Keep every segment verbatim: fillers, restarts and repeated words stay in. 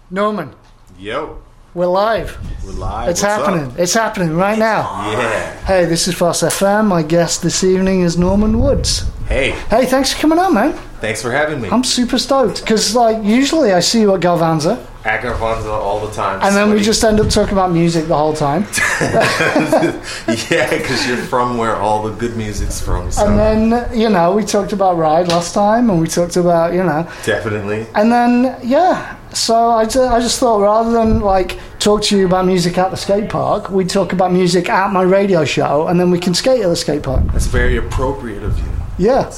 Norman, Yo, we're live. we're live. It's What's happening. up? It's happening right now. Yeah. Hey, this is Fast F M. My guest this evening is Norman Woods. Hey, Hey, thanks for coming on, man. thanks for having me. I'm super stoked because, like, usually I see you at Galvanza, At Garvanza all the time. and then we sweaty. just end up talking about music the whole time. Yeah, because you're from where all the good music's from. So And then, you know, we talked about Ride last time, and we talked about, you know, definitely. and then, yeah. So I ju- I just thought rather than, like, talk to you about music at the skate park, we talk about music at my radio show, and then we can skate at the skate park. That's very appropriate of you. Yeah.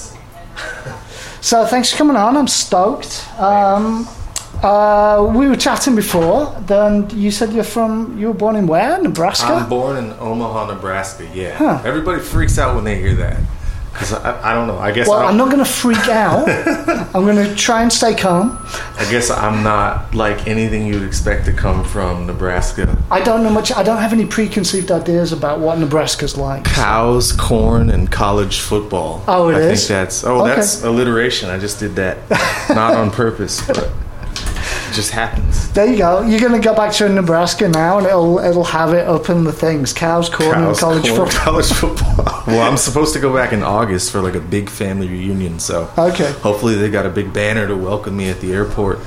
So thanks for coming on. I'm stoked. Um, uh, we were chatting before. Then you said you're from. You were born in where? Nebraska. I'm born in Omaha, Nebraska. Yeah. Huh. Everybody freaks out when they hear that. Because I, I don't know. I guess well, I I'm don't, not going to freak out. I'm going to try and stay calm. I guess I'm not like anything you'd expect to come from Nebraska. I don't know much. I don't have any preconceived ideas about what Nebraska's like. Cows, corn, and college football. Oh, it I is? think that's. Oh, Okay. that's alliteration. I just did that, not on purpose, but it just happens. There you go. You're going to go back to Nebraska now, and it'll it'll have it up in the things: cows, corn, and Cows, college corn, football. college football. Well, I'm supposed to go back in August for like a big family reunion, so Okay. hopefully they got a big banner to welcome me at the airport.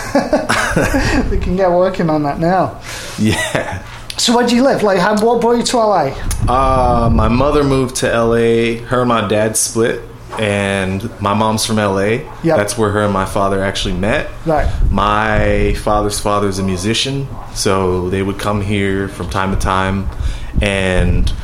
We can get working on that now. Yeah. So where do you live? Like, how, what brought you to L A? Uh, my mother moved to L A. Her and my dad split, and my mom's from L A. Yep. That's where her and my father actually met. Right. My father's father is a musician, so they would come here from time to time. And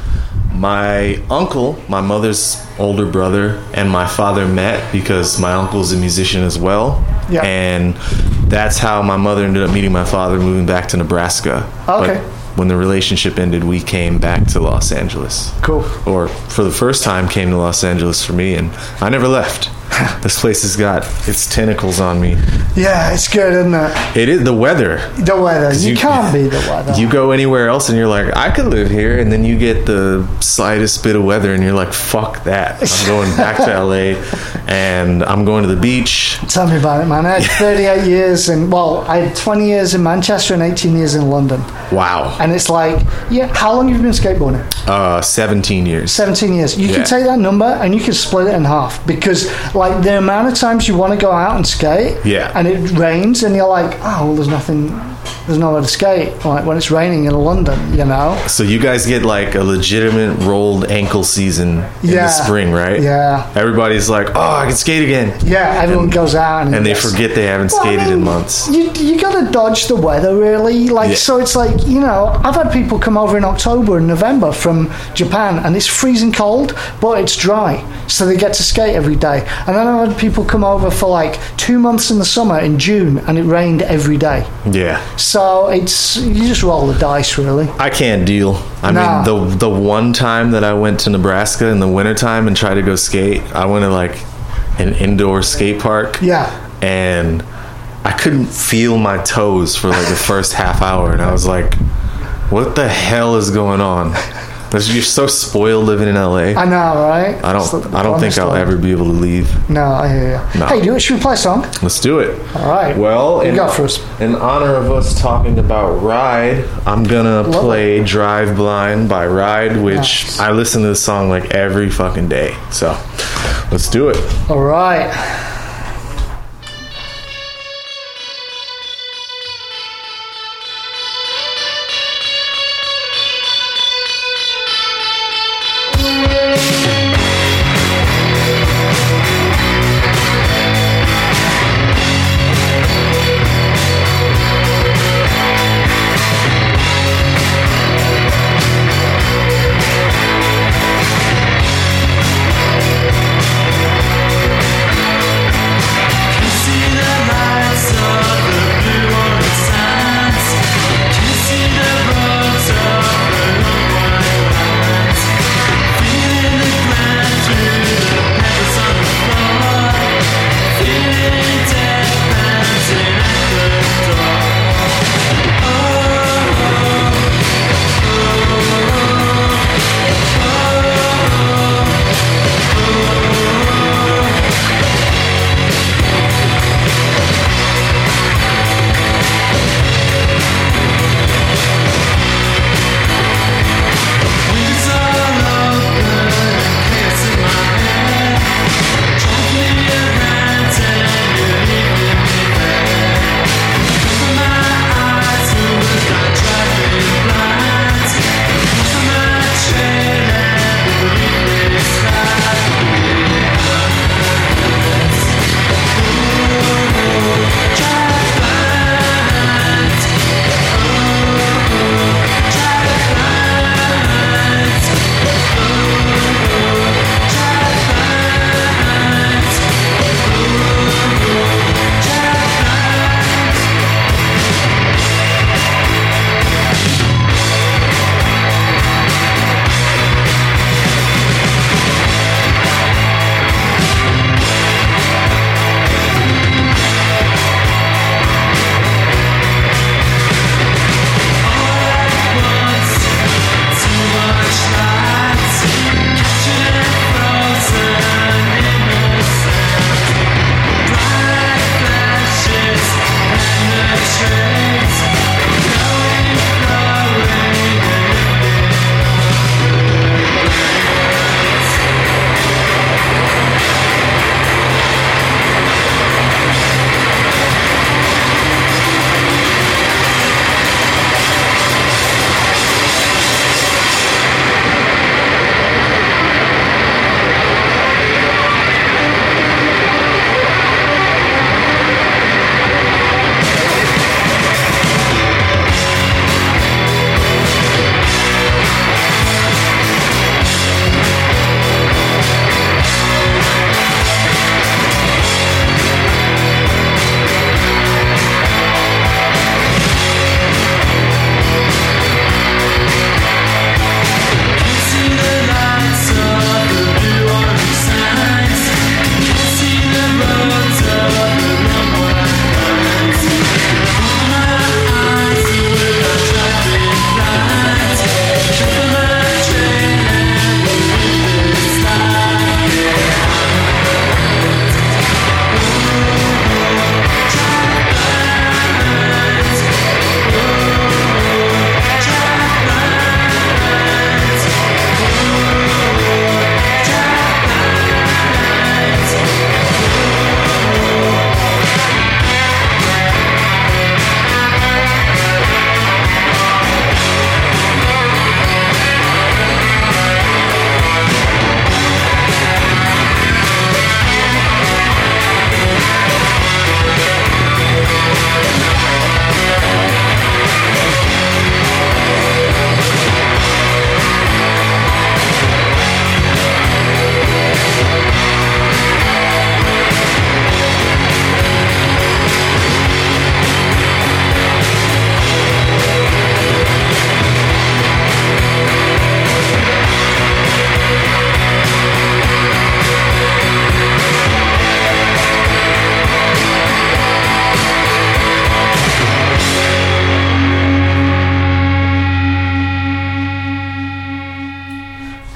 my uncle, my mother's older brother, and my father met because my uncle's a musician as well. Yeah. And that's how my mother ended up meeting my father, moving back to Nebraska. Okay. But when the relationship ended, we came back to Los Angeles. Cool. Or for the first time came to Los Angeles for me, and I never left. This place has got its tentacles on me. Yeah, it's good, isn't it? It is the weather. The weather. You, you- can't beat the weather. You go anywhere else and you're like, I could live here, and then you get the slightest bit of weather and you're like, fuck that. I'm going back to L A and I'm going to the beach. Tell me about it, man. I had thirty-eight years in, well, I had twenty years in Manchester and eighteen years in London. Wow. And it's like, yeah, how long have you been skateboarding? Uh, seventeen years. seventeen years. You Yeah. can take that number and you can split it in half because, like, the amount of times you want to go out and skate Yeah. and it rains and you're like, oh, well, there's nothing, there's nowhere to skate. Like, when it's raining in London, you know? So you guys get like a legitimate rolled ankle season in Yeah. the spring, right? Yeah. Everybody's like, oh, I can skate again. Yeah, everyone And- goes out and, And they gets- forget they haven't Well, I skated mean, in months. You you gotta dodge the weather, really. Like, Yeah. so it's like, you know, I've had people come over in October and November from Japan, and it's freezing cold, but it's dry, so they get to skate every day. And then I've had people come over for like two months in the summer in June, and it rained every day. Yeah. So it's you just roll the dice, really. I can't deal. I Nah. mean, the the one time that I went to Nebraska in the wintertime and tried to go skate, I went to like an indoor skate park. Yeah. And I couldn't feel my toes for like the first half hour, and I was like, "What the hell is going on?" Because you're so spoiled living in L A. I know, right? I It's don't. the I don't think promised I'll land. ever be able to leave. No, I hear you. No. Hey, do it. Should we play a song? Let's do it. All right. Well, What you in, got for us? in honor of us talking about Ride, I'm gonna Love play "Drive Blind" by Ride, which Nice. I listen to this song like every fucking day. So, let's do it. All right. Drive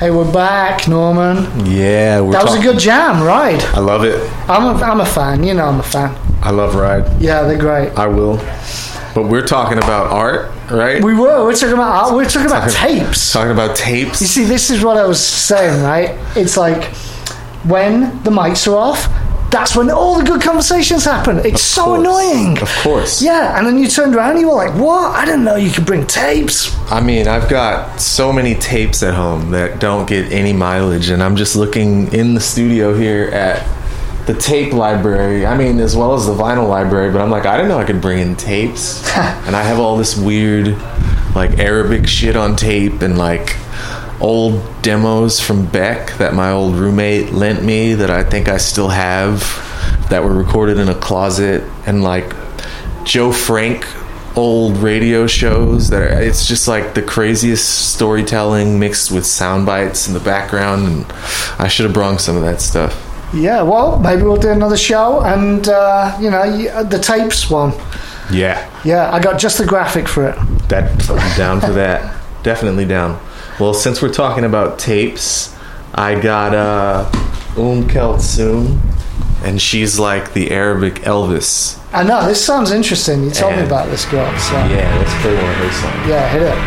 Hey, we're back, Norman. Yeah, we're That was talking- a good jam, Ride. I love it. I'm a, I'm a fan. You know I'm a fan. I love Ride. Yeah, they're great. I will. But we're talking about art, right? We were. We're talking about art. We're talking about Talking- tapes. Talking about You tapes. see, this is what I was saying, right? It's like when the mics are off, that's when all the good conversations happen. It's so course. annoying. Of course. Yeah, and then you turned around and you were like, what? I didn't know you could bring tapes. I mean, I've got so many tapes at home that don't get any mileage, and I'm just looking in the studio here at the tape library. I mean, as well as the vinyl library, but I'm like, I didn't know I could bring in tapes. And I have all this weird, like, Arabic shit on tape and, like, old demos from Beck that my old roommate lent me that I think I still have that were recorded in a closet, and, like, Joe Frank old radio shows that are, it's just like the craziest storytelling mixed with sound bites in the background, and I should have brought some of that stuff. Yeah, well, maybe we'll do another show and, uh, you know, you- the tapes one. Yeah, Yeah, I got just the graphic for it. that I'm down for that. Definitely down. Well, since we're talking about tapes, I got uh, Um Kulthum, and she's like the Arabic Elvis. I know, this sounds interesting. You told me And- about this girl. So. Yeah, let's play one of her songs. Yeah, hit it.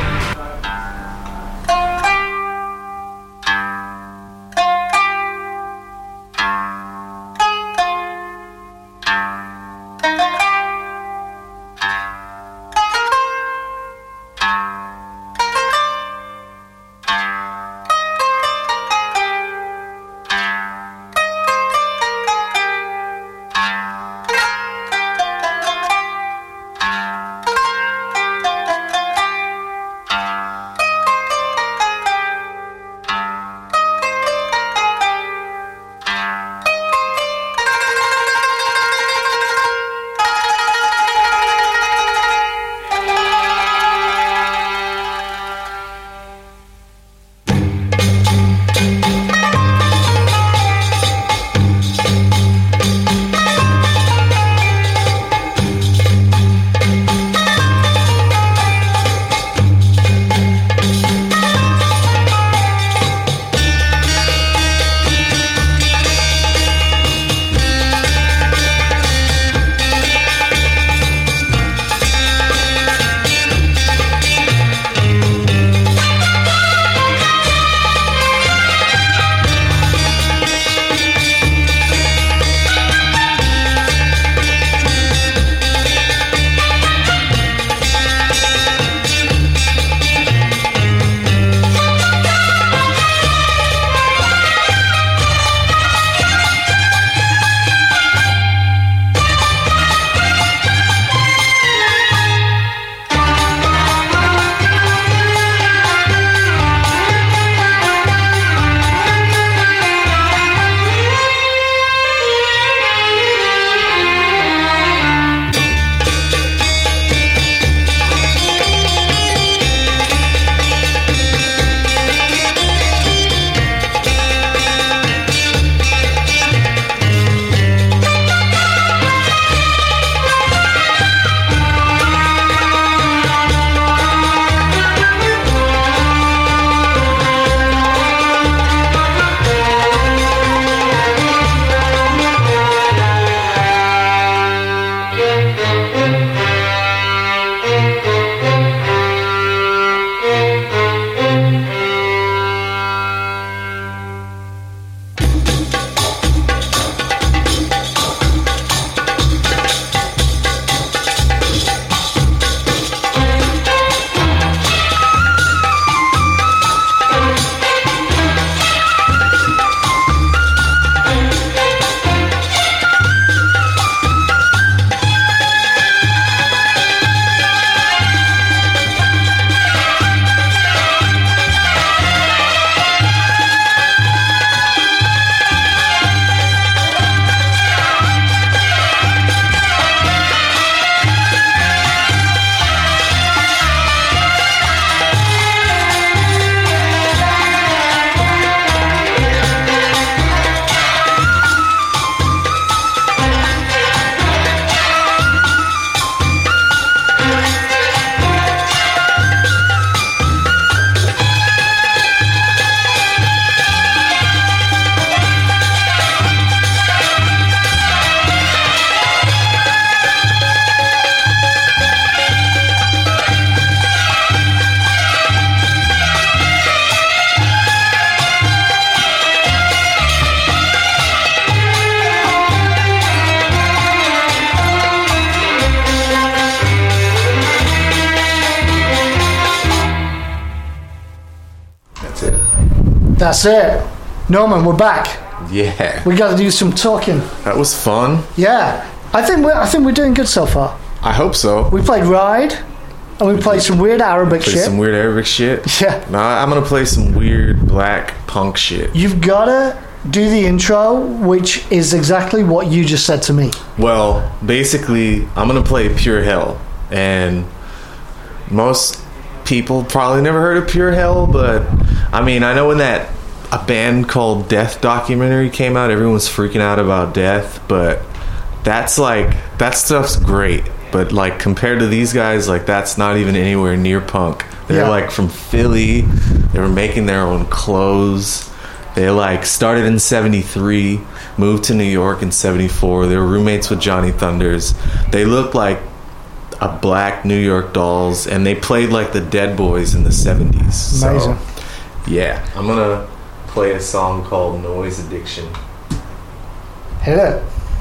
That's it. Norman, we're back. Yeah. We got to do some talking. That was fun. Yeah. I think we're, I think we're doing good so far. I hope so. We played Ride, and we played some weird Arabic Play shit. some weird Arabic shit. Yeah. Nah, I'm gonna play some weird black punk shit. You've got to do the intro, which is exactly what you just said to me. Well, basically, I'm gonna play Pure Hell, and most people probably never heard of Pure Hell, but I mean, I know when that a band called Death documentary came out, everyone was freaking out about Death, but that's like, that stuff's great, but like compared to these guys, like that's not even anywhere near punk. They're Yeah. like from Philly. They were making their own clothes. They like started in seventy-three, moved to New York in seventy-four. They were roommates with Johnny Thunders. They looked like a black New York Dolls, and they played like the Dead Boys in the seventies. Amazing. So, yeah, I'm gonna play a song called Noise Addiction. Hit it.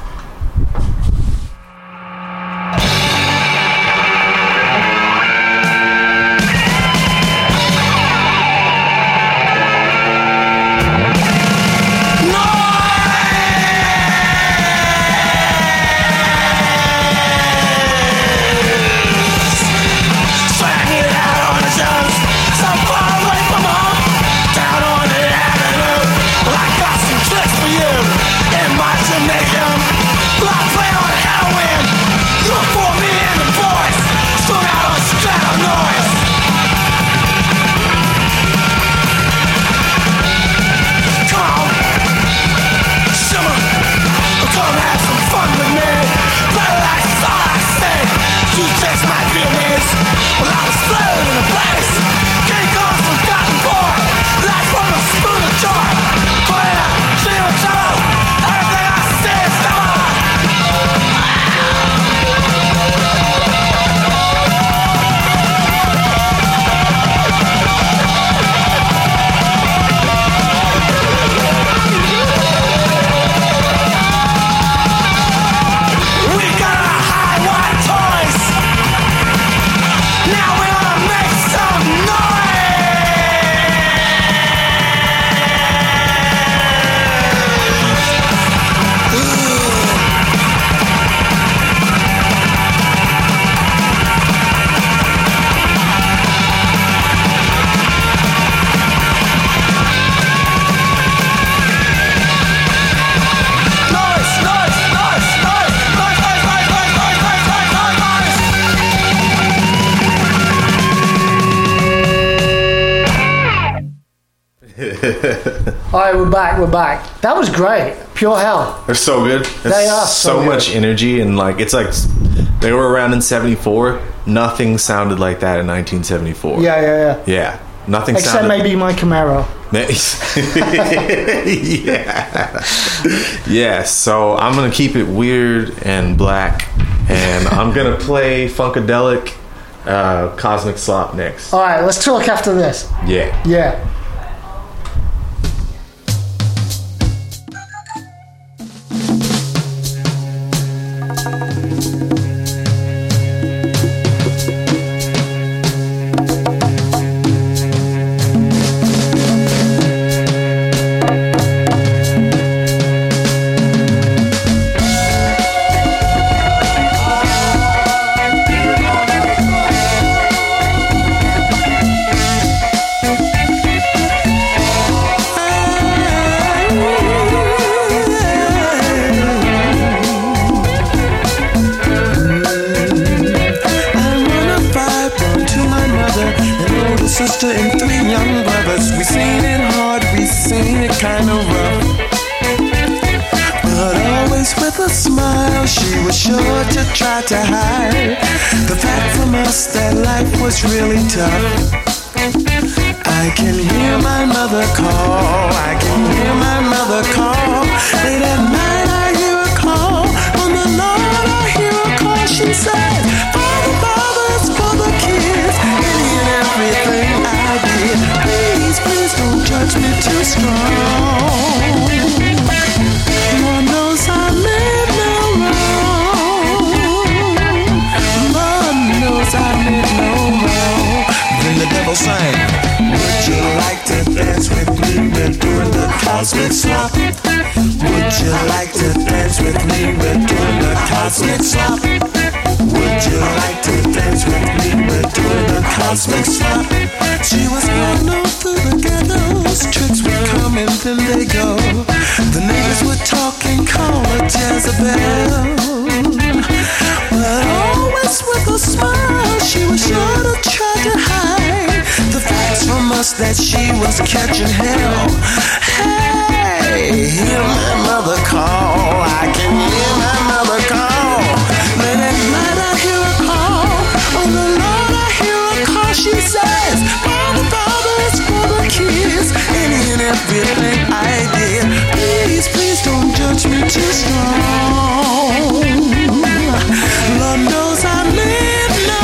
All right, we're back. We're back. That was great. Pure Hell. They're so good. It's They are so so good. much energy, and like it's like they were around in seventy-four. Nothing sounded like that in nineteen seventy-four. Yeah, yeah, yeah. Yeah. Nothing Except sounded maybe my Camaro. yeah. Yeah, so I'm going to keep it weird and black, and I'm going to play Funkadelic uh, Cosmic Slop next. All right, let's talk after this. Yeah. Yeah. Sister and three young brothers. We seen it hard, we seen it kind of rough, but always with a smile. She was sure to try to hide the fact from us that life was really tough. I can hear my mother call, I can hear my mother call. Late at night I hear a call, on the Lord I hear a call. She said, Father, Father, it's for the kids. Any and everything I did, please, please don't judge me too strong. Lord knows I made no wrong. Lord knows I made no wrong. Then the devil sang, would you like to dance with me? you like to dance with me? We're doing the cosmic slop. Would you like to dance with me? We're doing the cosmic slop. She was going on through the ghettos. Tricks would come and then they go. The neighbors would talk and call her Jezebel. But always with a smile, she was sure to try to hide the facts from us that she was catching hell. Hey, hear my mother call. I can hear my mother call. Late at night I hear a call. Oh the Lord, I hear a call. She says, Father, Father, it's for the kids. Any and everything I did. Please, please don't judge me too strong. Lord knows I meant no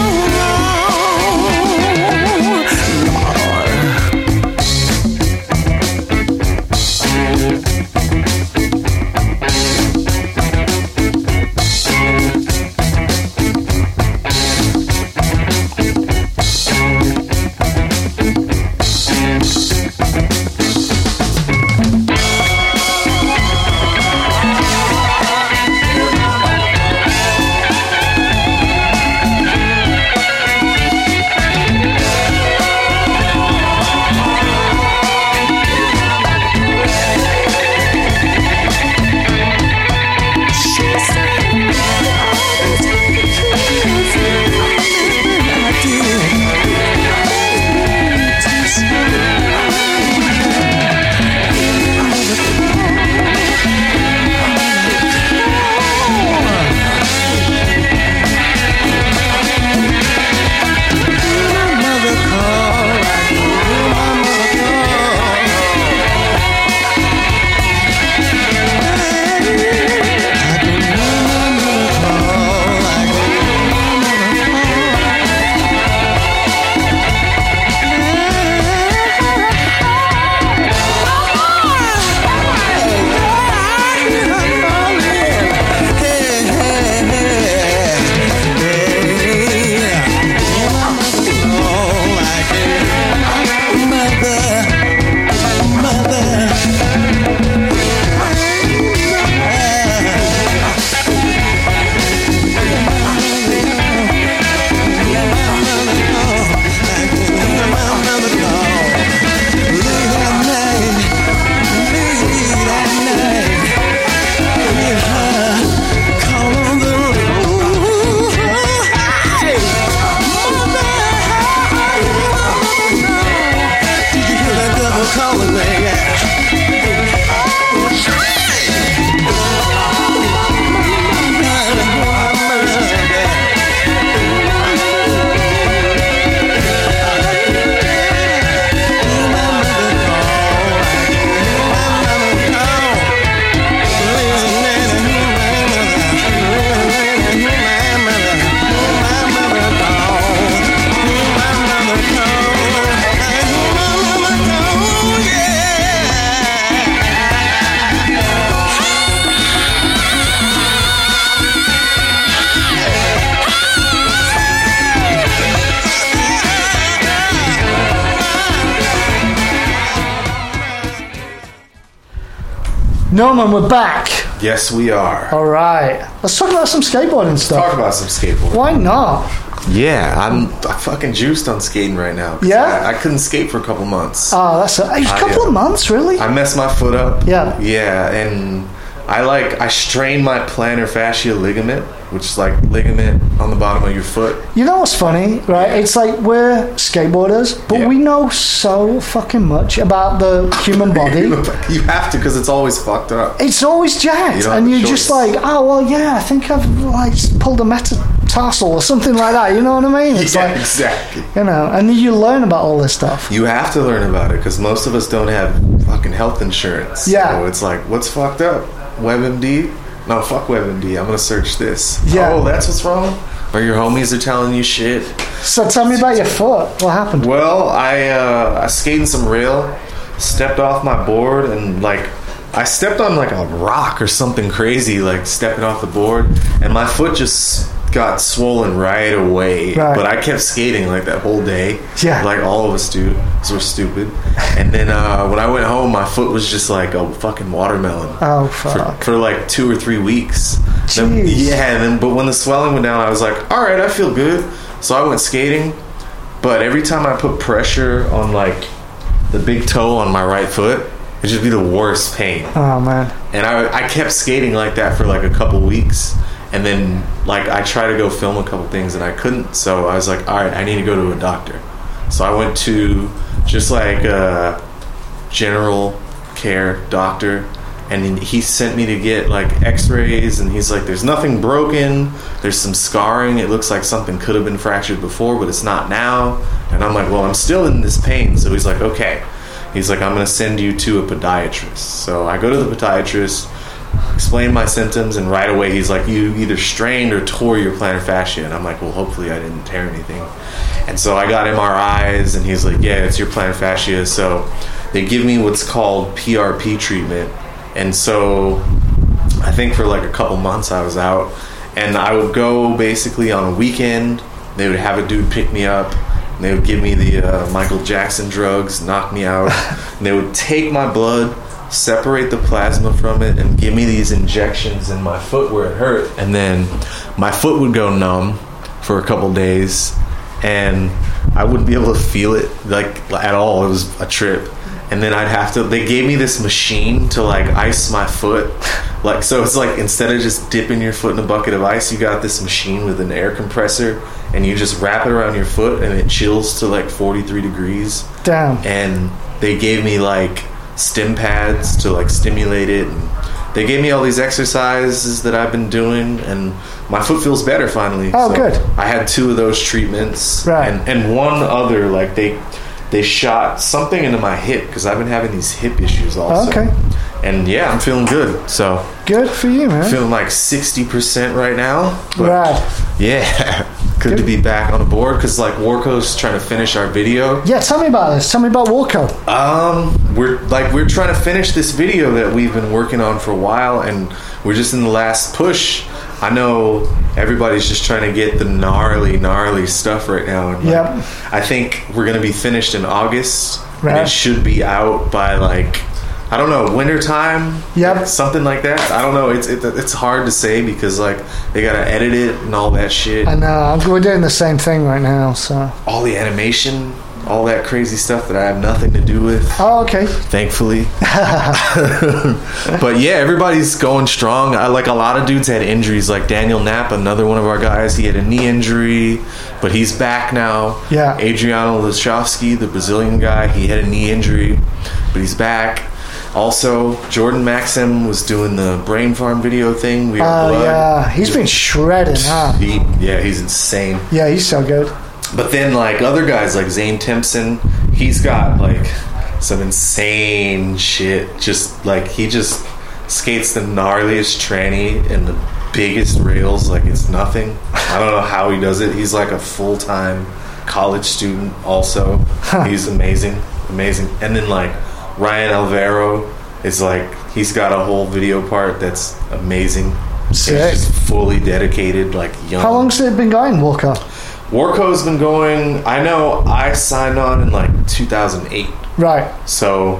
wrong. Norman, we're back. Yes, we are. All right. Let's talk about some skateboarding stuff. Talk about some skateboarding. Why not? Yeah, I'm I fucking juiced on skating right now. Yeah? I, I couldn't skate for a couple months. Oh, that's a, a couple I, uh, of months, really? I messed my foot up. Yeah. Yeah, and I like I strained my plantar fascia ligament, which is like ligament on the bottom of your foot. You know what's funny, right? It's like we're skateboarders, but Yeah. we know so fucking much about the human body. You have to, because it's always fucked up. It's always jacked, You don't and have a you're just choice. like, oh well, yeah, I think I've like pulled a metatarsal or something like that. You know what I mean? It's Yeah, like, exactly. you know, and you learn about all this stuff. You have to learn about it, because most of us don't have fucking health insurance. Yeah. So it's like, what's fucked up? WebMD? No, fuck WebMD. I'm gonna search this. Yeah. Oh, that's what's wrong? Or your homies are telling you shit. So tell me about your foot. What happened? Well, I uh, I skated some rail, stepped off my board, and like I stepped on like a rock or something crazy, like stepping off the board, and my foot just got swollen right away, right. but I kept skating like that whole day. Yeah, like all of us do, because we're stupid. And then uh, when I went home, my foot was just like a fucking watermelon. Oh fuck! For, for like two or three weeks. Jeez. Then, yeah, and then but when the swelling went down, I was like, all right, I feel good. So I went skating, but every time I put pressure on like the big toe on my right foot, it'd just be the worst pain. Oh man! And I I kept skating like that for like a couple weeks. And then, like, I tried to go film a couple things and I couldn't. So I was like, all right, I need to go to a doctor. So I went to just like a general care doctor. And he sent me to get like x-rays. And he's like, there's nothing broken. There's some scarring. It looks like something could have been fractured before, but it's not now. And I'm like, well, I'm still in this pain. So he's like, okay. He's like, I'm going to send you to a podiatrist. So I go to the podiatrist, explain my symptoms, and right away he's like, you either strained or tore your plantar fascia. And I'm like, well, hopefully I didn't tear anything. And so I got M R Is, and he's like, yeah, it's your plantar fascia. So they give me what's called P R P treatment. And so I think for like a couple months I was out, and I would go basically on a weekend. They would have a dude pick me up, and they would give me the uh, Michael Jackson drugs, knock me out, and they would take my blood, separate the plasma from it, and give me these injections in my foot where it hurt. And then my foot would go numb for a couple days, and I wouldn't be able to feel it like at all. It was a trip. And then I'd have to, they gave me this machine to like ice my foot. Like, so it's like, instead of just dipping your foot in a bucket of ice, you got this machine with an air compressor, and you just wrap it around your foot and it chills to like forty-three degrees. Damn. And they gave me like stim pads to like stimulate it, and they gave me all these exercises that I've been doing, and my foot feels better finally. Oh, so good. I had two of those treatments, right. and, and one other, like they they shot something into my hip because I've been having these hip issues also. Okay. And yeah, I'm feeling good. So good for you, man. Feeling like sixty percent right now. But right. Yeah. Good, good to be back on the board, because like Warco's trying to finish our video. Yeah, tell me about this. Tell me about Warco. Um, we're like we're trying to finish this video that we've been working on for a while, and we're just in the last push. I know everybody's just trying to get the gnarly, gnarly stuff right now. And like, yep. I think we're gonna be finished in August, right. and it should be out by like, I don't know, winter time. Yep. Something like that. I don't know. It's it, it's hard to say because like they gotta edit it and all that shit. I know. We're doing the same thing right now. So all the animation, all that crazy stuff that I have nothing to do with. Oh, okay. Thankfully. But yeah, everybody's going strong. I like a lot of dudes had injuries. Like Daniel Knapp, another one of our guys, he had a knee injury, but he's back now. Yeah. Adriano Laszowski, the Brazilian guy, he had a knee injury, but he's back. Also, Jordan Maxim was doing the Brain Farm video thing. We Are Oh, Blood. yeah. He's been shredding, huh? He, yeah, he's insane. Yeah, he's so good. But then, like, other guys, like Zane Timpson, he's got, like, some insane shit. Just, like, he just skates the gnarliest tranny and the biggest rails like it's nothing. I don't know how he does it. He's, like, a full-time college student also. Huh. He's amazing. Amazing. And then, like, Ryan Alvaro is like, he's got a whole video part that's amazing. Sick. He's just fully dedicated, like young. How long's it been going, Warco? Warco's been going, I know I signed on in like two thousand eight. Right. So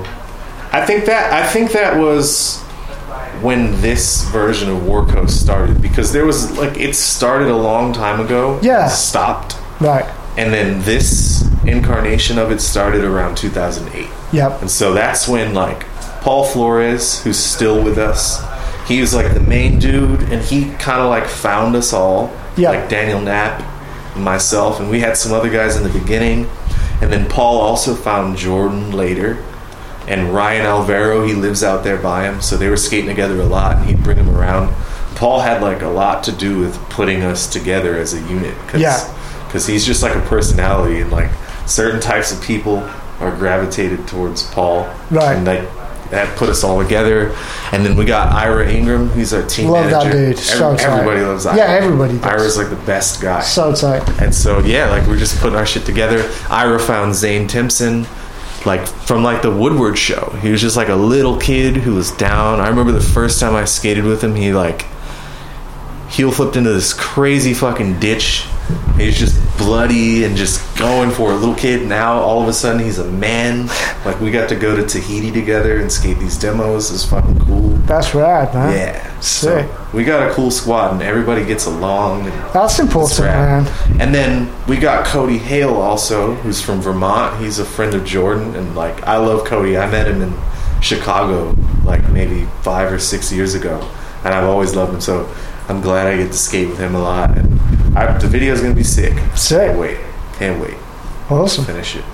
I think that I think that was when this version of Warco started, because there was like, it started a long time ago. Yeah. Stopped. Right. And then this incarnation of it started around two thousand eight. Yep. And so that's when, like, Paul Flores, who's still with us, he was, like, the main dude, and he kind of, like, found us all. Yep. Like Daniel Knapp and myself, and we had some other guys in the beginning. And then Paul also found Jordan later. And Ryan Alvaro, he lives out there by him, so they were skating together a lot, and he'd bring him around. Paul had, like, a lot to do with putting us together as a unit. Cause, yeah. Because he's just, like, a personality, and, like, certain types of people are gravitated towards Paul. Right. And that, that put us all together. And then we got Ira Ingram, he's our team Love manager. that dude. Every, So tight. everybody loves Ira. Yeah, everybody does. Ira's, like, the best guy. So tight. And so, yeah, like, we're just putting our shit together. Ira found Zane Timpson, like, from, like, the Woodward show. He was just, like, a little kid who was down. I remember the first time I skated with him, he, like, heel flipped into this crazy fucking ditch. He's just bloody and just going for a little kid. Now all of a sudden he's a man. Like, we got to go to Tahiti together and skate these demos. It's fucking cool. That's rad, man. Yeah. Sick. So we got a cool squad and everybody gets along. And that's important, man. And then we got Cody Hale also, who's from Vermont. He's a friend of Jordan, and like, I love Cody. I met him in Chicago like maybe five or six years ago, and I've always loved him. So I'm glad I get to skate with him a lot. And I, the video is gonna be sick. Sick. Can't wait. Can't wait. Awesome. Finish it.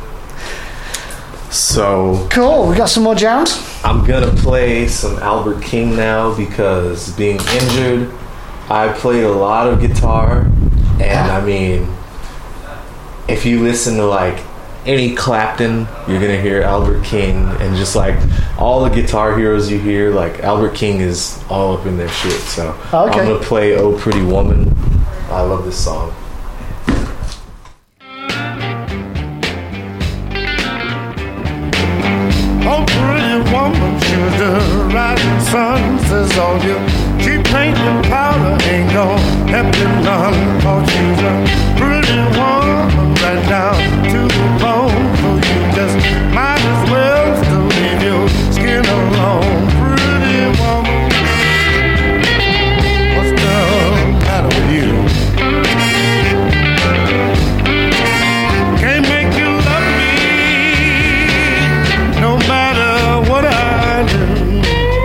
So cool. We got some more jams. I'm gonna play some Albert King now because being injured, I played a lot of guitar, and I mean, if you listen to like any Clapton, you're gonna hear Albert King, and just like all the guitar heroes you hear, like Albert King is all up in their shit. So okay. I'm gonna play "Oh Pretty Woman." I love this song. Oh, pretty woman, she was the rising sun, says all you cheap paint and powder ain't gon' help you none. Cause she's a pretty woman right down to the bone. So you just might as well still leave your skin alone. Pretty woman, what's the matter with you? Can't make you love me no matter what I do.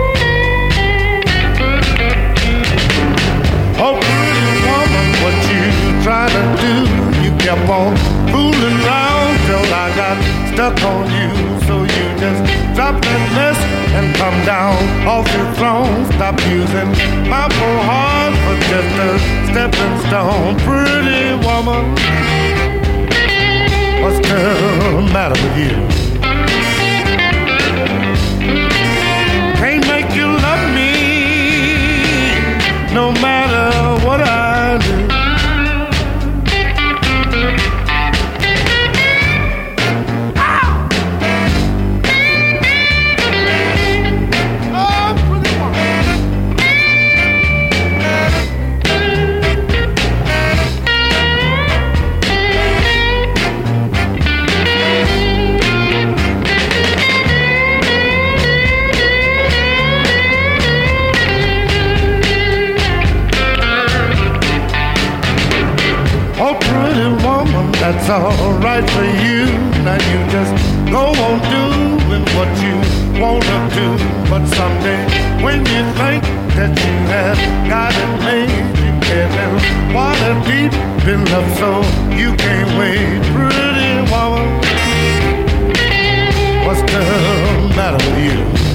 Oh, pretty woman, what you trying to do? You kept on fooling around till I got stuck on you. So you just drop that mess and come down off your throne. Stop using my poor heart for just a stepping stone. Pretty woman, what's the matter with you? Can't make you love me no matter what I do. That's alright for you. Now you just go on doing what you wanna do. But someday when you think that you have got it made, you get in water deep in love, so you can't wait. Pretty woman, what's the matter with you?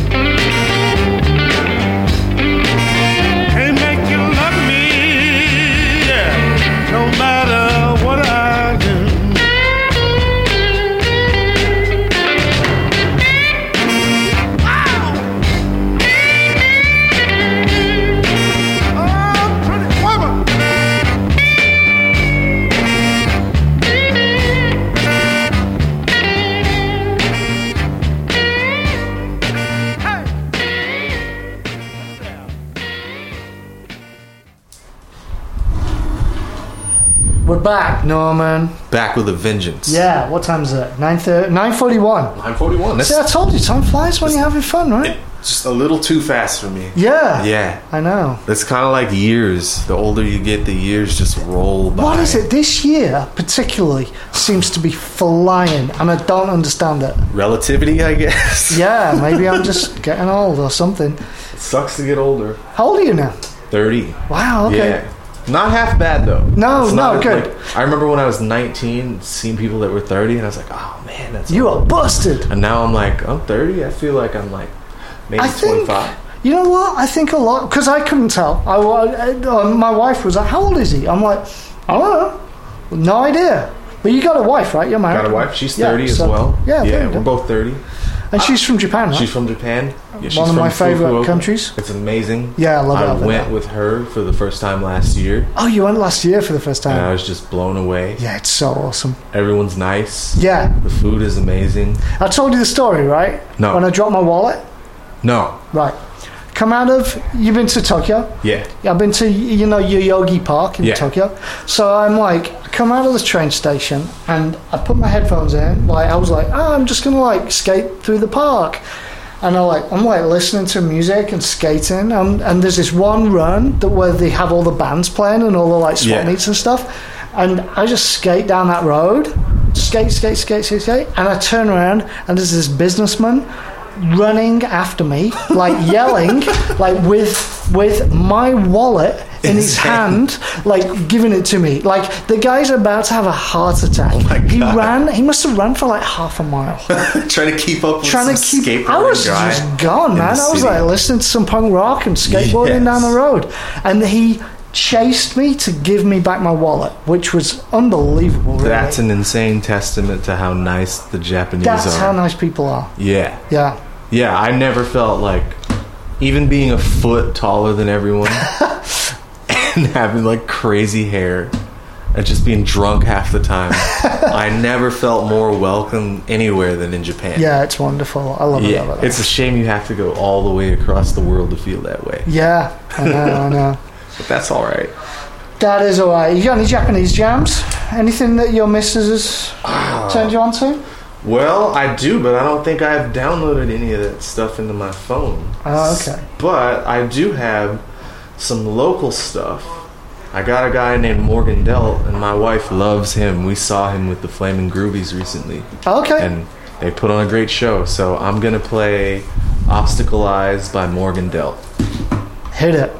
Can't make you love me, yeah, no matter what I do. We're back, Norman. Back with a vengeance. Yeah, what time is it? nine thirty, nine forty-one. nine forty-one. See, I told you, time flies when you're having fun, right? It's just a little too fast for me. Yeah. Yeah. I know. It's kind of like years. The older you get, the years just roll by. What is it? This year, particularly, seems to be flying, and I don't understand it. Relativity, I guess. Yeah, maybe I'm just getting old or something. It sucks to get older. How old are you now? thirty. Wow, okay. Yeah. Not half bad though. No, it's no, not, good. Like, I remember when I was nineteen, seeing people that were thirty, and I was like, "Oh man, that's you old." are busted." And now I'm like, I'm thirty. I feel like I'm like maybe I think, twenty-five. You know what? I think a lot because I couldn't tell. I, I uh, my wife was like, "How old is he?" I'm like, "I don't know, no idea." But you got a wife, right? You're married. Got a wife. She's thirty yeah, as so, well. Yeah, yeah, we're both thirty. And she's from Japan, right? She's from Japan. Yeah, she's One of from my favourite Fukuoka. countries. It's amazing. Yeah, I love it. I over went there. with her for the first time last year. Oh, you went last year for the first time? And I was just blown away. Yeah, it's so awesome. Everyone's nice. Yeah. The food is amazing. I told you the story, right? No. When I dropped my wallet? No. Right. come out of, you've been to Tokyo? Yeah. I've been to, you know, Yoyogi Park in Yeah. Tokyo. So I'm like, I come out of the train station and I put my headphones in. Like, I was like, oh, I'm just going to like skate through the park. And I like, I'm like listening to music and skating. Um, and there's this one run that where they have all the bands playing and all the like swap Yeah. meets and stuff. And I just skate down that road, skate, skate, skate, skate, skate. And I turn around and there's this businessman running after me, like yelling, like with with my wallet in his Insane. hand, like giving it to me. Like the guy's about to have a heart attack. Oh my He God. ran. He must have run for like half a mile, Trying to keep up with trying to some keep. skateboarding I was guy just gone, in man. the I was city. like listening to some punk rock and skateboarding Yes. down the road, and he chased me to give me back my wallet, which was unbelievable. Really. That's an insane testament to how nice the Japanese That's are. how nice people are. Yeah. Yeah. Yeah, I never felt like, even being a foot taller than everyone and having like crazy hair and just being drunk half the time, I never felt more welcome anywhere than in Japan. Yeah, it's wonderful. I love it. Yeah, I love it. it's a shame you have to go all the way across the world to feel that way. Yeah, I know, I know. But that's all right. That is alright. You got any Japanese jams? Anything that your missus has turned you on to? Well, I do, but I don't think I've downloaded any of that stuff into my phone. Oh, okay. But I do have some local stuff. I got a guy named Morgan Delt, and my wife loves him. We saw him with the Flamin' Groovies recently, Okay. and they put on a great show. So I'm gonna play "Obstacle Eyes" by Morgan Delt. Hit it.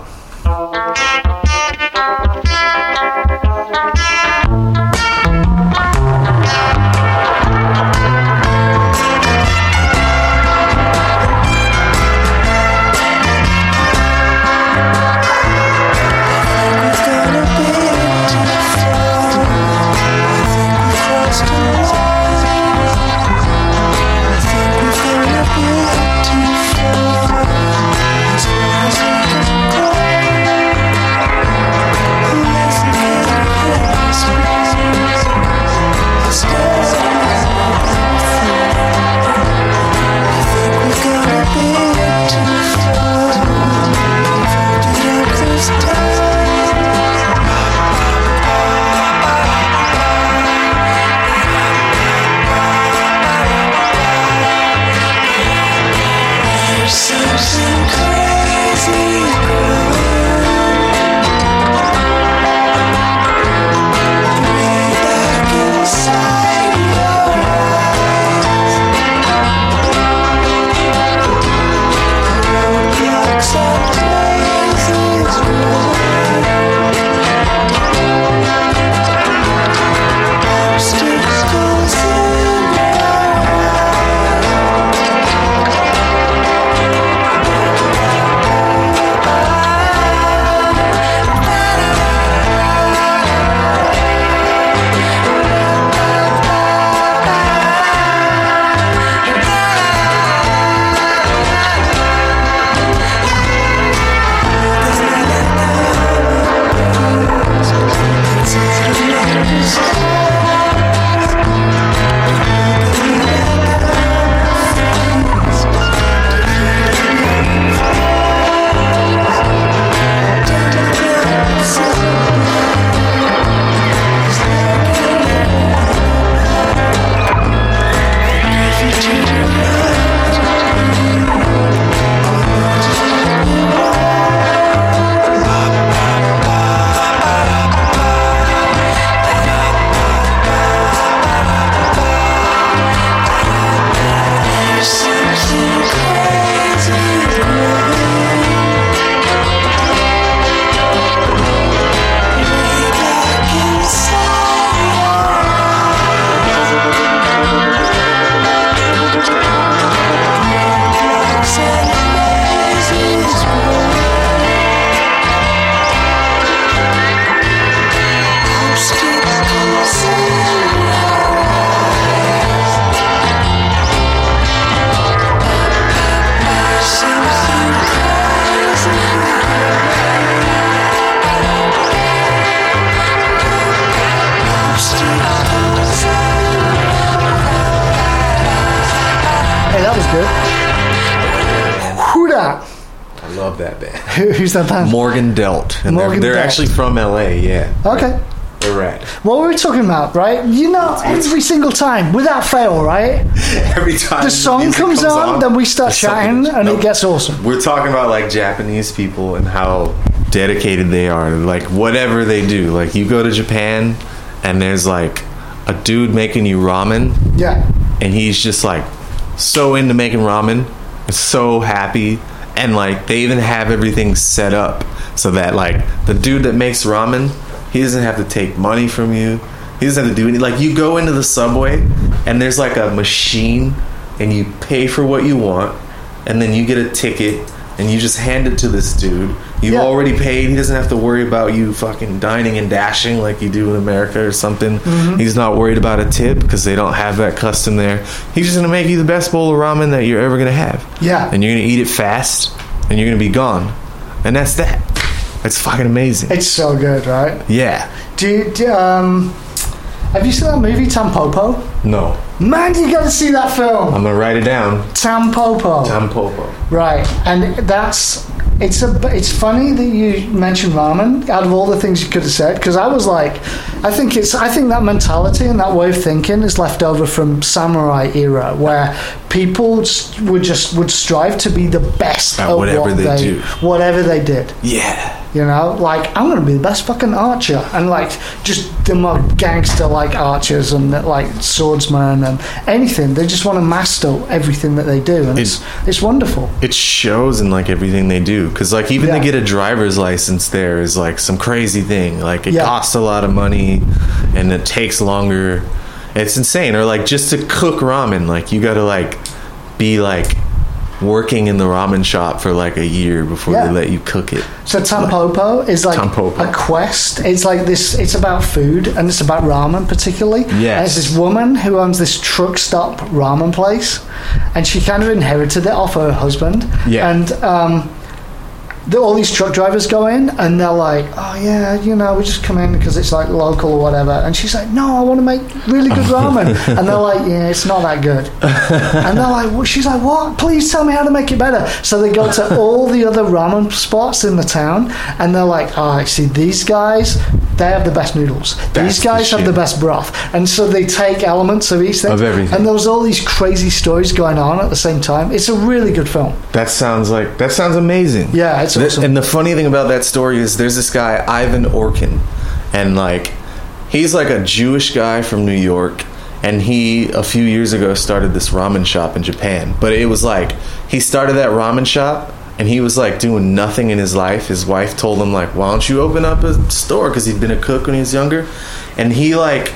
I love that band. Who, who's that band? Morgan Delt. And Morgan they're, they're Delt. actually from L A, yeah. Okay. They're rad. What were we talking about, right? You know, every single time, without fail, right? Every time The song music comes, on, then we start there's something chatting, that- and Nope. it gets awesome. We're talking about like Japanese people and how dedicated they are. Like whatever they do. Like you go to Japan and there's like a dude making you ramen Yeah. and he's just like so into making ramen and so happy, and like they even have everything set up so that like the dude that makes ramen, he doesn't have to take money from you, he doesn't have to do anything. Like you go into the subway and there's like a machine and you pay for what you want and then you get a ticket and you just hand it to this dude. You've Yeah. already paid. He doesn't have to worry about you fucking dining and dashing like you do in America or something. Mm-hmm. He's not worried about a tip because they don't have that custom there. He's just gonna make you the best bowl of ramen that you're ever gonna have. Yeah. And you're gonna eat it fast and you're gonna be gone. And that's that. It's fucking amazing. It's so good, right? Yeah. Do you, do, um, have you seen that movie, Tampopo? No. Man, you got to see that film. I'm gonna write it down. Tampopo. Tampopo. Right, and that's it's a it's funny that you mentioned ramen out of all the things you could have said, because I was like, I think it's I think that mentality and that way of thinking is left over from samurai era, where people s- would just would strive to be the best At at whatever what they they do. whatever they did. Yeah. You know, like I'm gonna be the best fucking archer, and like just the more gangster like archers and like swordsmen and anything. They just want to master everything that they do, and it's it's wonderful. It shows in like everything they do, because like even Yeah. to get a driver's license there is like some crazy thing. Like it Yeah. costs a lot of money and it takes longer. It's insane. Or like just to cook ramen, like you gotta like be like working in the ramen shop for like a year before Yeah. they let you cook it. So Tampopo is like Tampopo. a quest. It's like this. It's about food, and it's about ramen particularly. Yes. And it's this woman who owns this truck stop ramen place, and she kind of inherited it off her husband. Yeah. And um, the, all these truck drivers go in, and they're like, "Oh yeah, you know, we just come in because it's like local or whatever." And she's like, "No, I want to make really good ramen." And they're like, "Yeah, it's not that good." And they're like, well, she's like, "What? Please tell me how to make it better." So they go to all the other ramen spots in the town, and they're like, "Oh, I see these guys. They have the best noodles. That's These guys the have the shit. best broth." And so they take elements of each thing, Of everything. and there was all these crazy stories going on at the same time. It's a really good film. That sounds like that sounds amazing. Yeah, it's Th- awesome. And the funny thing about that story is there's this guy Ivan Orkin, and like he's like a Jewish guy from New York, and he a few years ago started this ramen shop in Japan. But it was like he started that ramen shop and he was like doing nothing in his life. His wife told him like, "Why don't you open up a store?" Because he'd been a cook when he was younger, and he like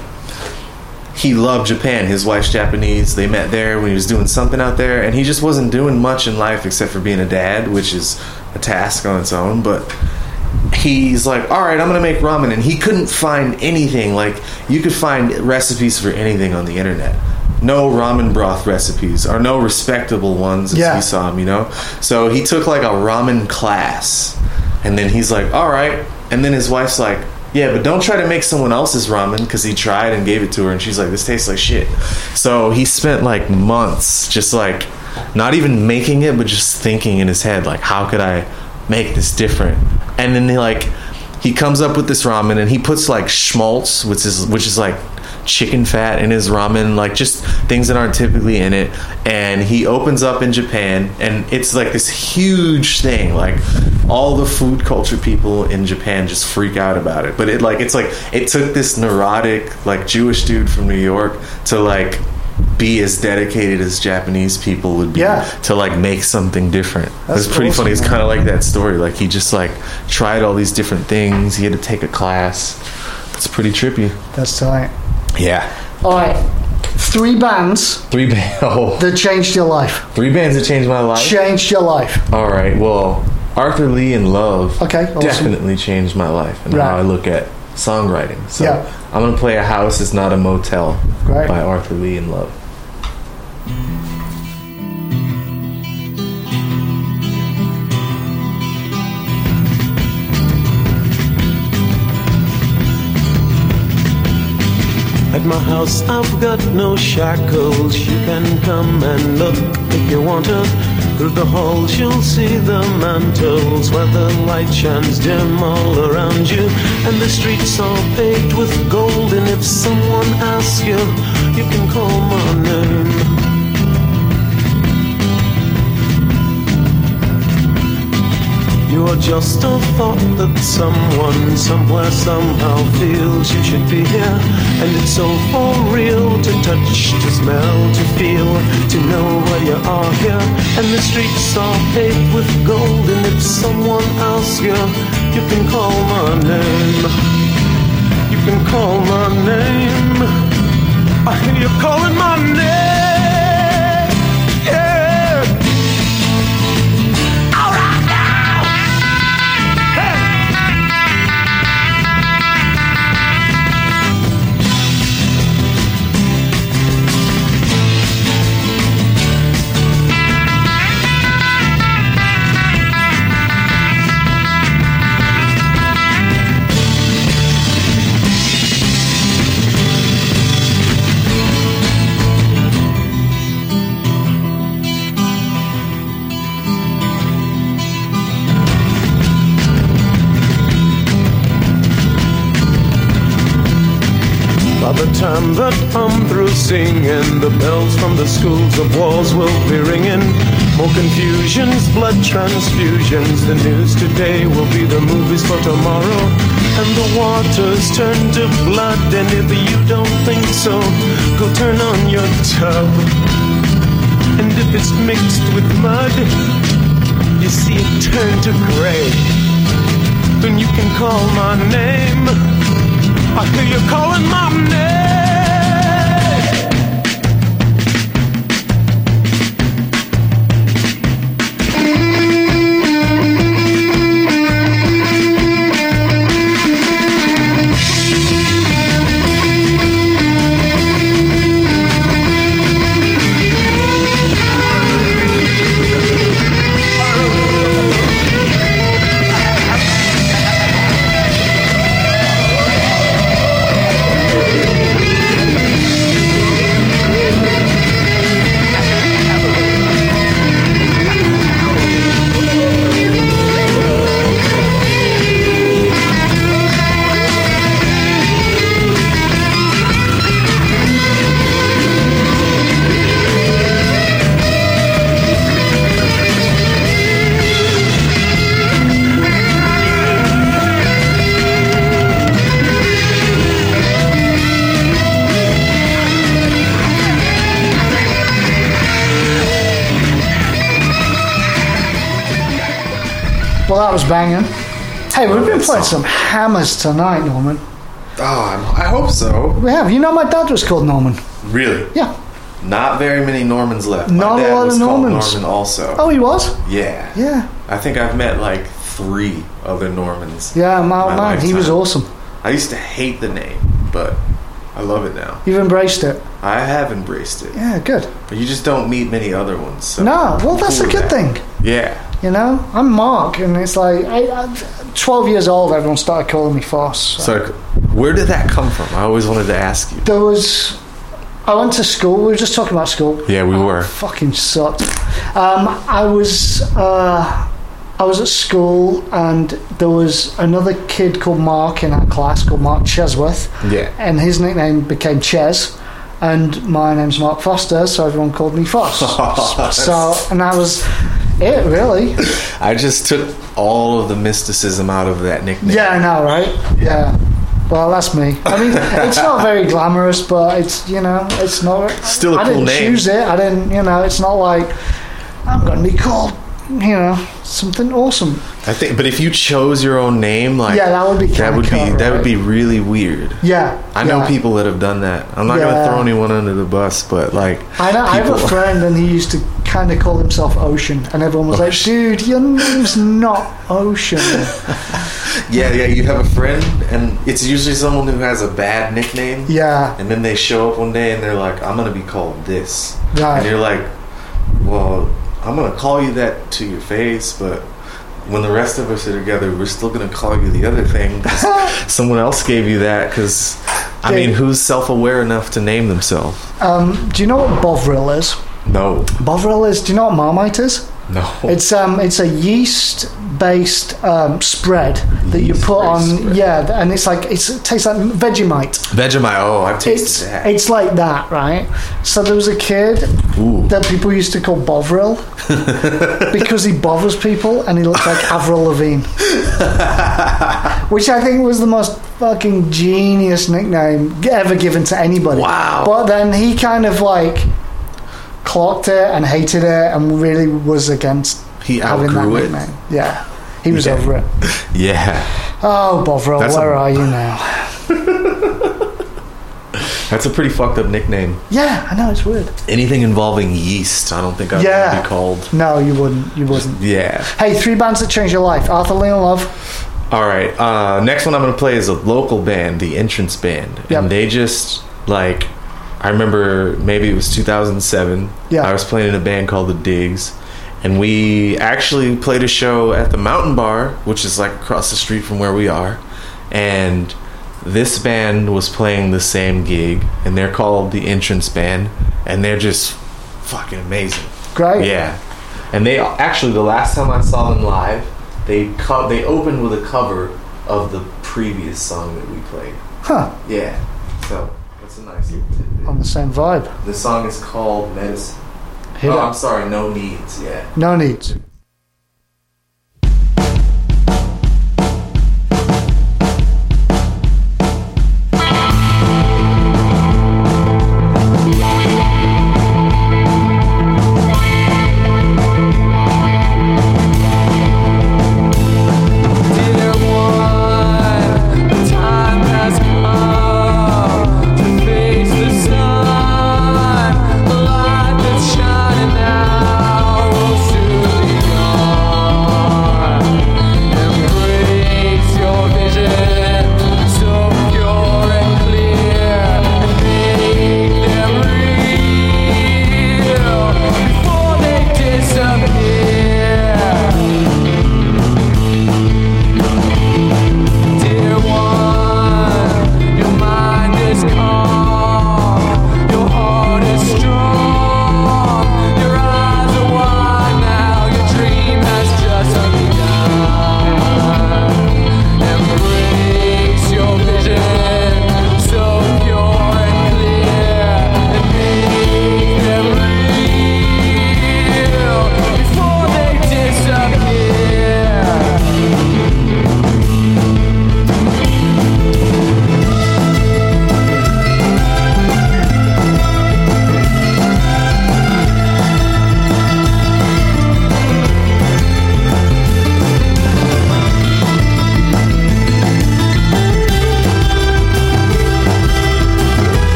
he loved Japan. His wife's Japanese. They met there when he was doing something out there, and he just wasn't doing much in life except for being a dad, which is a task on its own. But he's like, all right, I'm gonna make ramen, and he couldn't find anything. Like you could find recipes for anything on the internet. No ramen broth recipes, or no respectable ones as Yeah. he saw them, you know. So he took like a ramen class, and then he's like, all right. And then his wife's like, yeah, but don't try to make someone else's ramen, because he tried and gave it to her, and she's like, this tastes like shit. So he spent like months just like not even making it, but just thinking in his head, like, how could I make this different? And then he like he comes up with this ramen, and he puts like schmaltz, which is which is like chicken fat in his ramen, like just things that aren't typically in it. And he opens up in Japan, and it's like this huge thing. Like all the food culture people in Japan just freak out about it. But it like it's like it took this neurotic like Jewish dude from New York to like be as dedicated as Japanese people would be Yeah. to like make something different. That's It's pretty awesome, funny. It's man. kind of like that story. Like he just like tried all these different things. He had to take a class. It's pretty trippy. That's tight. Yeah. All right, three bands Three bands. Oh, that changed your life. three bands that changed my life. Changed your life. All right. Well, Arthur Lee and Love. Okay, awesome. Definitely changed my life and Right. how I look at songwriting. So Yeah. I'm gonna play "A House Is Not a Motel" Great. by Arthur Lee and Love. At my house I've got no shackles. You can come and look if you want to. Through the halls you'll see the mantles where the light shines dim all around you, and the streets are paved with gold. And if someone asks you, you can call my name. You are just a thought that someone, somewhere, somehow feels you should be here. And it's so for real to touch, to smell, to feel, to know where you are here. And the streets are paved with gold. And if someone asks you, you can call my name. You can call my name. I hear you calling my name. By the time that I'm through singing, the bells from the schools of walls will be ringing. More confusions, blood transfusions. The news today will be the movies for tomorrow. And the waters turn to blood. And if you don't think so, go turn on your tub. And if it's mixed with mud, you see it turn to gray. Then you can call my name. I hear you calling my name. Well, that was banging. Hey, we've been playing some hammers tonight, Norman. Oh, I hope so. We have. You know, my dad was called Norman. Really? Yeah. Not very many Normans left. Not My dad a lot was of called Normans. Norman also. Oh, he was? Yeah. Yeah. I think I've met like three other Normans. Yeah, my, my man, he was lifetime. awesome. I used to hate the name, but I love it now. You've embraced it. I have embraced it. Yeah, good. But you just don't meet many other ones. So No, well, I'm that's cool a good with that. thing. Yeah. You know, I'm Mark, and it's like, I, I, twelve years old, everyone started calling me Foss. So. So where did that come from? I always wanted to ask you. There was, I went to school, we were just talking about school. Yeah, we Oh, were. Fucking sucked. Um, I was, uh, I was at school, and there was another kid called Mark in our class, called Mark Chesworth. Yeah. And his nickname became Ches. And my name's Mark Foster, so everyone called me Foss. So, and that was it, really. I just took all of the mysticism out of that nickname. Yeah, I know, right? Yeah. Well, that's me. I mean, it's not very glamorous, but it's, you know, it's not. Still a I cool didn't name. choose it. I didn't, you know, it's not like I'm going to be called, you know, something awesome. I think, but if you chose your own name, like Yeah, that would be that kinda would be cut, that would right? be really weird. Yeah. I know yeah. people that have done that. I'm not going Yeah. to throw anyone under the bus, but like I know. I have a people- friend, and he used to kind of call himself Ocean, and everyone was like, "Dude, your name's not Ocean." Yeah, yeah. You have a friend, and it's usually someone who has a bad nickname. Yeah. And then they show up one day, and they're like, "I'm going to be called this," Right. and you're like, "Well, I'm going to call you that to your face, but." When the rest of us are together, we're still going to call you the other thing because someone else gave you that. Because, I mean, who's self-aware enough to name themselves? Um, do you know what Bovril is? No. Bovril is. Do you know what Marmite is? No. It's um, it's a yeast-based um, spread that you put on. Yeast-based spread. Yeah, and it's like it's, it tastes like Vegemite. Vegemite. Oh, I've tasted It's that. it's like that, right? So there was a kid Ooh. that people used to call Bovril because he bothers people and he looked like Avril Lavigne, which I think was the most fucking genius nickname ever given to anybody. Wow. But then he kind of like clocked it and hated it and really was against He having that outgrew it. nickname. Yeah, he was Yeah. over it. Yeah. Oh, Bovril, That's where a- are you now? That's a pretty fucked up nickname. Yeah, I know, it's weird. Anything involving yeast, I don't think I'd Yeah. want to be called. No, you wouldn't. You wouldn't. Yeah. Hey, three bands that changed your life. Arthur Lee and Love. All right. Uh, next one I'm going to play is a local band, the Entrance Band. Yep. And they just, like, I remember maybe it was two thousand seven. Yeah. I was playing in a band called The Digs. And we actually played a show at the Mountain Bar, which is like across the street from where we are. And this band was playing the same gig. And they're called the Entrance Band. And they're just fucking amazing. Great. Yeah. And they actually, the last time I saw them live, they co- they opened with a cover of the previous song that we played. Huh. Yeah. So that's a nice little tidbit. On the same vibe. The song is called Medicine. Hit oh, it. I'm sorry, No Needs. Yeah. No needs. Dear one, the time has come to face the sun. The light that's shining now will soon be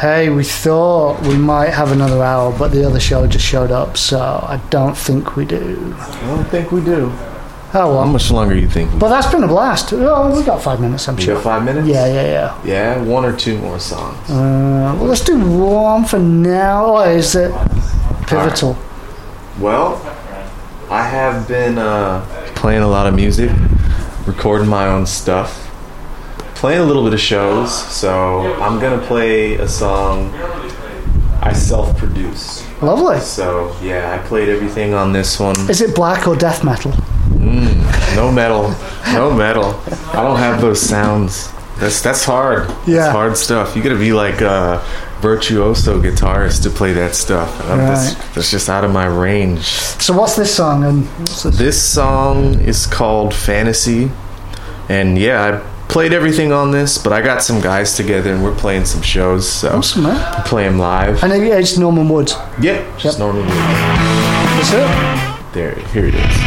Hey, we thought we might have another hour, but the other show just showed up, so I don't think we do. I don't think we do. Oh, well. How much longer do you think? But that's been a blast. Oh, we got five minutes, I'm You sure. got five minutes? Yeah, yeah, yeah. Yeah, one or two more songs. Uh, well, let's do one for now. Or is it pivotal? Well, I have been uh, playing a lot of music, recording my own stuff, playing a little bit of shows, so I'm going to play a song I self-produce. Lovely. So, yeah, I played everything on this one. Is it black or death metal? Mm, no metal. No metal. I don't have those sounds. That's that's hard. Yeah. That's hard stuff. You gotta be like a virtuoso guitarist to play that stuff. I'm just- Right. that's just out of my range. So what's this song? And what's this? This song is called Fantasy. And yeah, I played everything on this, but I got some guys together and we're playing some shows. So Awesome, man. I play them live. And it's Norman Woods. Yeah, just Yep. normal. That's it. There, here it is.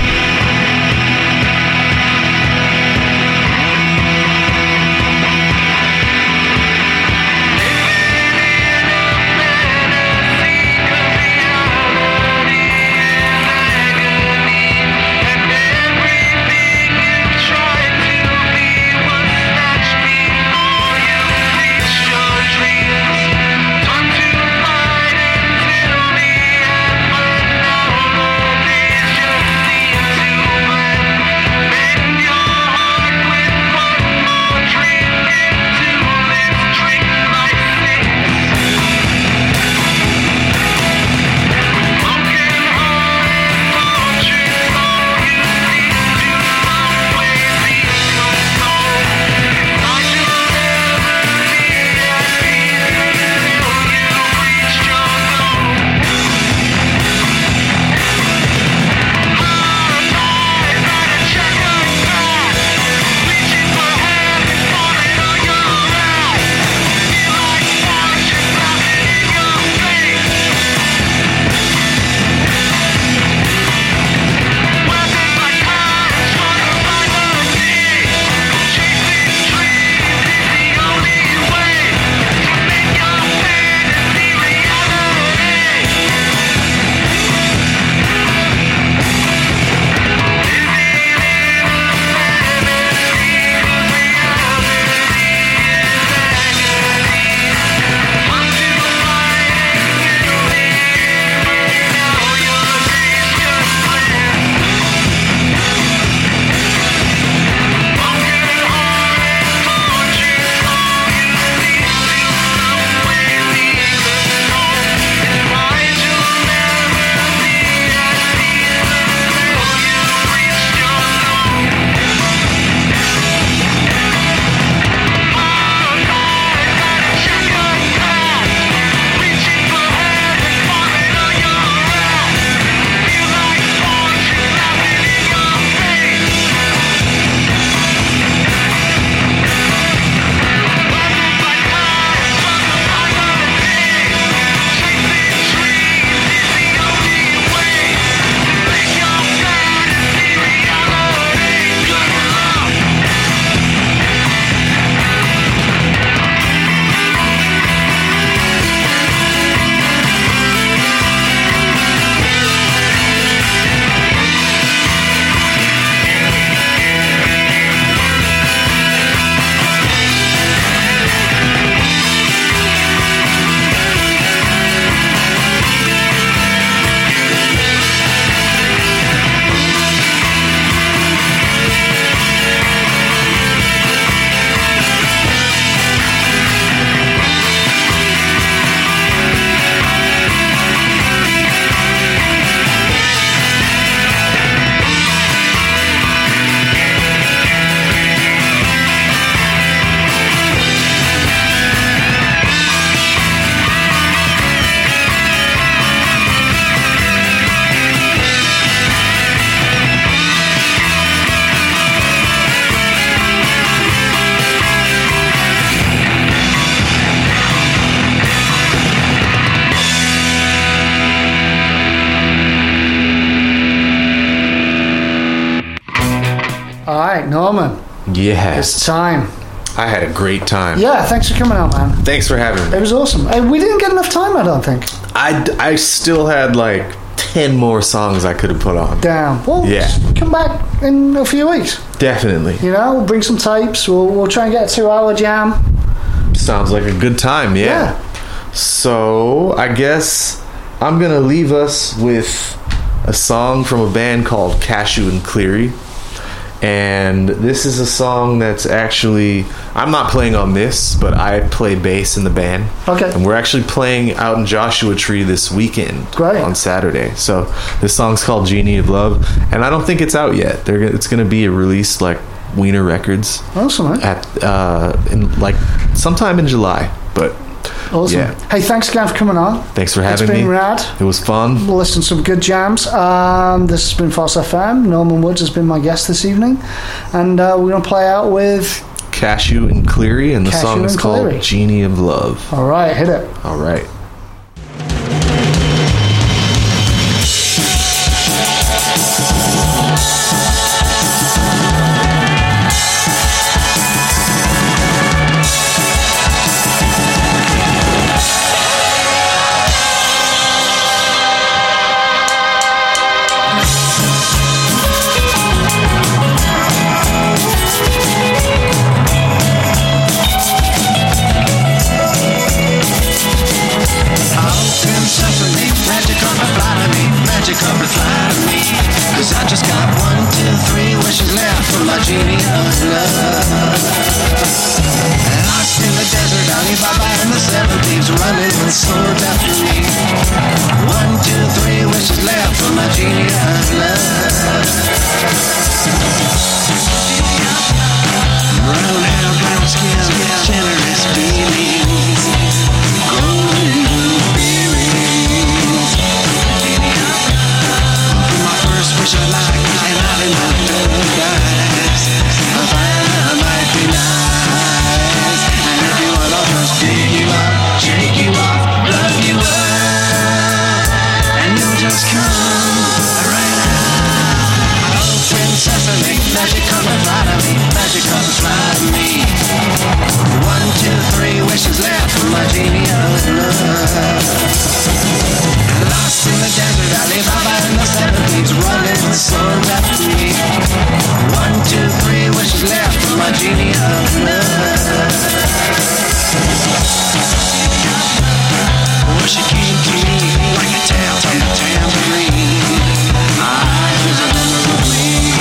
All right, Norman. Yes. It's time. I had a great time. Yeah, thanks for coming out, man. Thanks for having It me. was awesome. Hey, we didn't get enough time, I don't think. I, I still had like ten more songs I could have put on. Damn. Well, Yeah. come back in a few weeks. Definitely. You know, we'll bring some tapes. We'll, we'll try and get a two-hour jam. Sounds like a good time, yeah. Yeah. So, I guess I'm going to leave us with a song from a band called Cashew and Cleary. And this is a song that's actually, I'm not playing on this, but I play bass in the band. Okay. And we're actually playing out in Joshua Tree this weekend. Great. On Saturday. So this song's called Genie of Love. And I don't think it's out yet. They're, it's going to be a release like Wiener Records Awesome, man. at uh, in like sometime in July. But Awesome. yeah. Hey, thanks again for coming on. Thanks for having It's been me. rad. It was fun. We'll listen to some good jams. Um, this has been False F M. Norman Woods has been my guest this evening. And uh, we're going to play out with... Cashew and Cleary, and the Cashew song is and called Cleary. Genie of Love. All right, hit it. All right. Cause I just got one, two, three wishes left for my genie of love. Lost in the desert, Alibaba and the seven thieves running with swords after me. One, two, three wishes left for my genie of love. Brown hair, brown skin, generous feelings, golden blue berries. My first wish I like, and not enough to guys. I find I might be nice, and if you want, I'll just dig you up, shake you off, love you up, and you'll just come right out. Open sesame, magic come and fly to me, magic come and fly to me. One, two, three wishes left for my genie of love. Lost in the desert, Alibaba and the seven thieves running with swords after me. One, two, three wishes left for my genie of love. Wish it came to me like a tail, tail, tambourine. I was a number of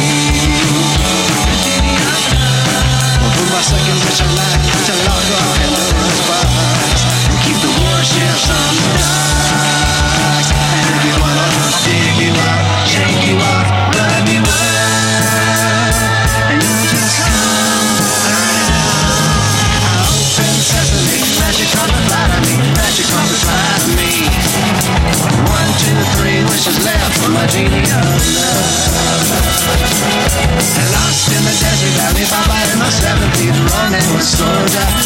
Well, for my second wish I'd like to log off in the rosebud and keep the warships on the docks. And if you want, I'll just dig you up, shake you off, love you up, and you'll just come right out. Open sesame, magic on the fly to me, magic on the fly to me. One, two, three wishes left for my genie of love. Lost in the desert, Alibaba and the seven thieves running with swords after